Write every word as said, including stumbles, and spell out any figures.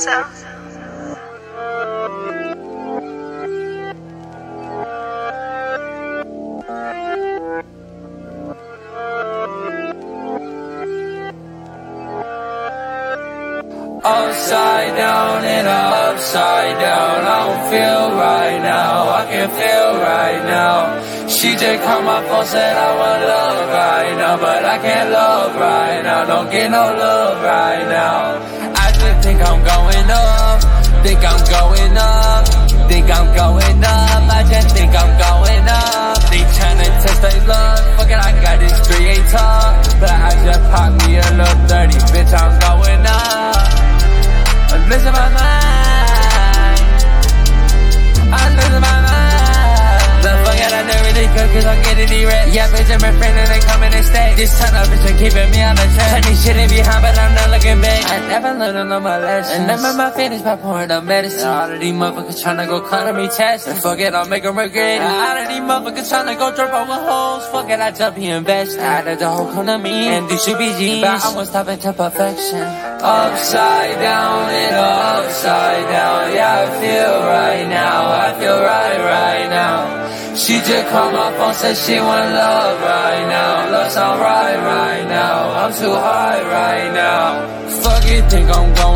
so. Upside down and upside down, I don't feel right now, I can feel right now. She just called my phone, said I want love right now, but I can't love right now, don't get no love right now. I just think I'm going up, think I'm going up, think I'm going up, I just think I'm going up. They tryna test they love, fuck it, I got this three eight top, but I just popped me a little thirty, bitch, I'm going up. I'm losing my mind, I'm losing my mind. The fuck out, I never really cook cause I'm getting erect. Yeah, bitch, I'm a friend and they coming and stay. This time up, bitch, I'm keeping me on the track. Turn this shit in behind, but I'm not looking back. I never learned on my lessons, and never my finish by pouring up medicine. All of these motherfuckers tryna go climb me chest, and fuck it, I'll make them regret it. All of these motherfuckers tryna go drop over hoes, fuck it, I jump here invest. I let the whole come to me, and these should be G's, but I won't stop until perfection. Upside down and upside down, yeah, I feel right now, I feel right right now. She just called my phone, said she want love right now. Love sound right right now, I'm too high right now. Fuck it, think I'm going